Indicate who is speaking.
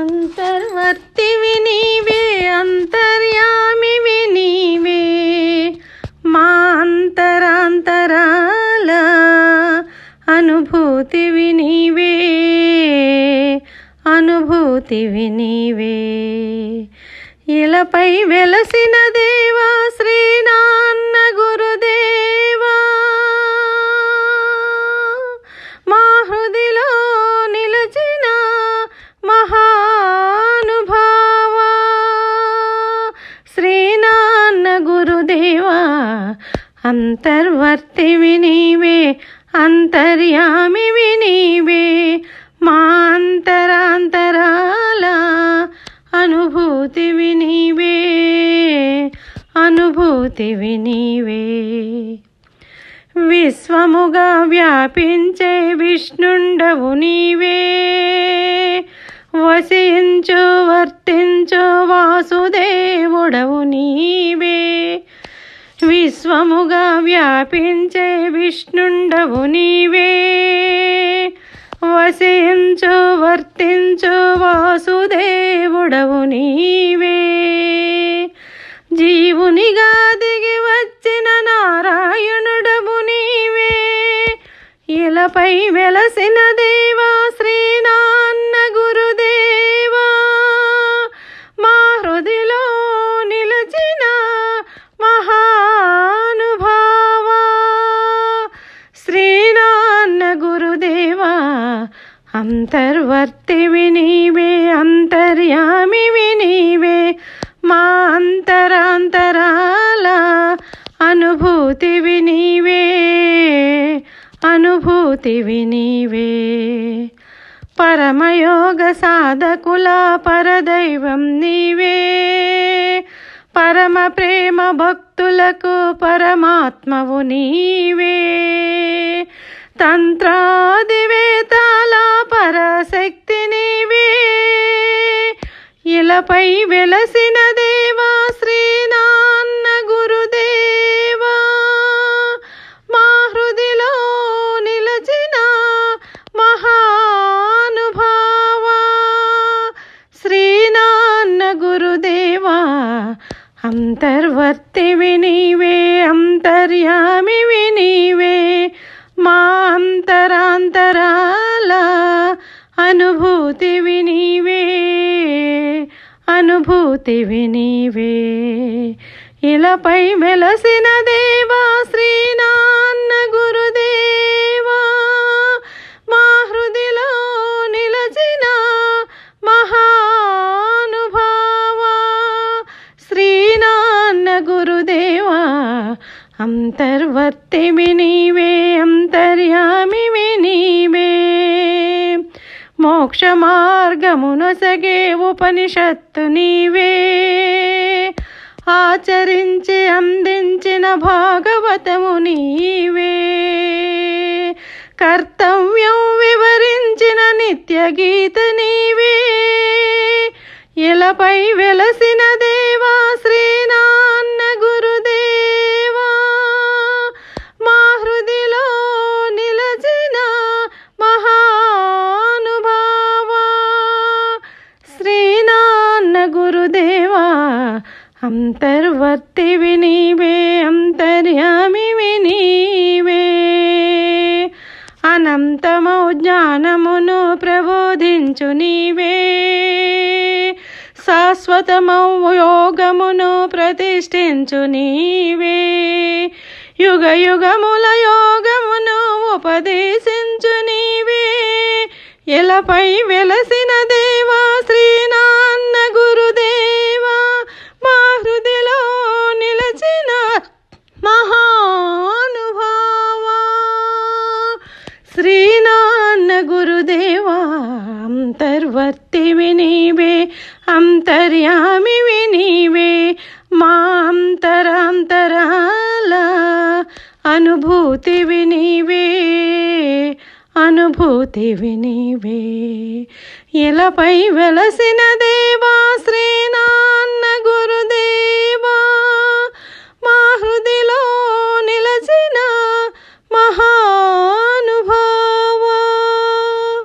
Speaker 1: అంతర్వర్తివి నీవే, అంతర్యామివి నీవే, మా అంతరాంతరాల అనుభూతివి నీవే, అనుభూతివి నీవే. ఇలపై వెలసిన దేవా శ్రీనాన్న గురుదేవా, మా హృదిలో నిలచిన మహానుభావా. శ్రీనాన్న గురుదేవా, అంతర్వర్తివి నీవే, అంతర్యామివి నీవే, మా అంతరాంతరాల అనుభూతివి నీవే, అనుభూతివి నీవే. విశ్వముగా వ్యాపించే విష్ణుండవు నీవే, వసించు వర్తించు వాసుదేవుడవు నీవే. విశ్వముగా వ్యాపించే విష్ణుండవు నీవే, వసించు వర్తించు వాసుదేవుడవు నీవే. జీవునిగా దిగి వచ్చిన నారాయణుడవు నీవే, ఇలపై వెలసిన దేవా శ్రీనాన్న గురుదేవా, మా హృదిలో నిలచిన మహానుభావా. శ్రీనాన్న గురుదేవా, అంతర్వర్తివి నీవే, అంతర్యామివి నీవే, మా అంతరాంతరాల అనుభూతివి నీవే, అనుభూతివి నీవే. పరమయోగ సాధకుల పరదైవం నీవే, పరమ ప్రేమ భక్తులకు పరమాత్మవు నీవే. తంత్రాదివేతాల పరశక్తి నీవే, ఇలపై వెలసిన దేవా శ్రీనాన్న గురుదేవా, మా హృదిలో నిలచిన మహానుభావా. శ్రీనాన్న గురుదేవా, అంతర్వర్తివి నీవే, అంతర్యామివి నీవే, మా అంతరాంతరాల అనుభూతివి నీవే, అనుభూతివి నీవే. ఇలపై వెలసిన దేవా శ్రీనాన్న గురుదేవా, మా హృదిలో నిలచిన మహానుభావా. శ్రీనాన్న గురుదేవా, అంతర్వర్తివి నీవే, అంతర్యామివి నీవే. మోక్ష మార్గమునొసగే ఉపనిషత్తు నీవే, ఆచరించి అందించిన భాగవతము నీవే. కర్తవ్యం వివరించిన నిత్య గీత నీవే, ఇలపై వెలసిన దేవా శ్రీనాన్న గురుదేవా, మా హృదిలో నిలచిన మహానుభావా. శ్రీనాన్న గురుదేవా, అంతర్వర్తివి నీవే, అంతర్యామివి నీవే. అనంతమౌ జ్ఞానమును ప్రబోధించు నీవే, శాశ్వతమౌ యోగమును ప్రతిష్ఠించు నీవే. యుగ యుగముల యోగమును ఉపదేశించు నీవే, ఇలపై వెలసిన దేవా శ్రీనాన్న గురుదేవా, మా హృదిలో నిలచిన మహానుభావా. శ్రీనాన్న గురుదేవా, అంతర్వర్తివి నీవే, అంతర్యామివి నీవే, మా అంతరాంతరాల అనుభూతివి నీవే, అనుభూతివి నీవే. ఇలపై వెలసిన దేవా శ్రీనాన్న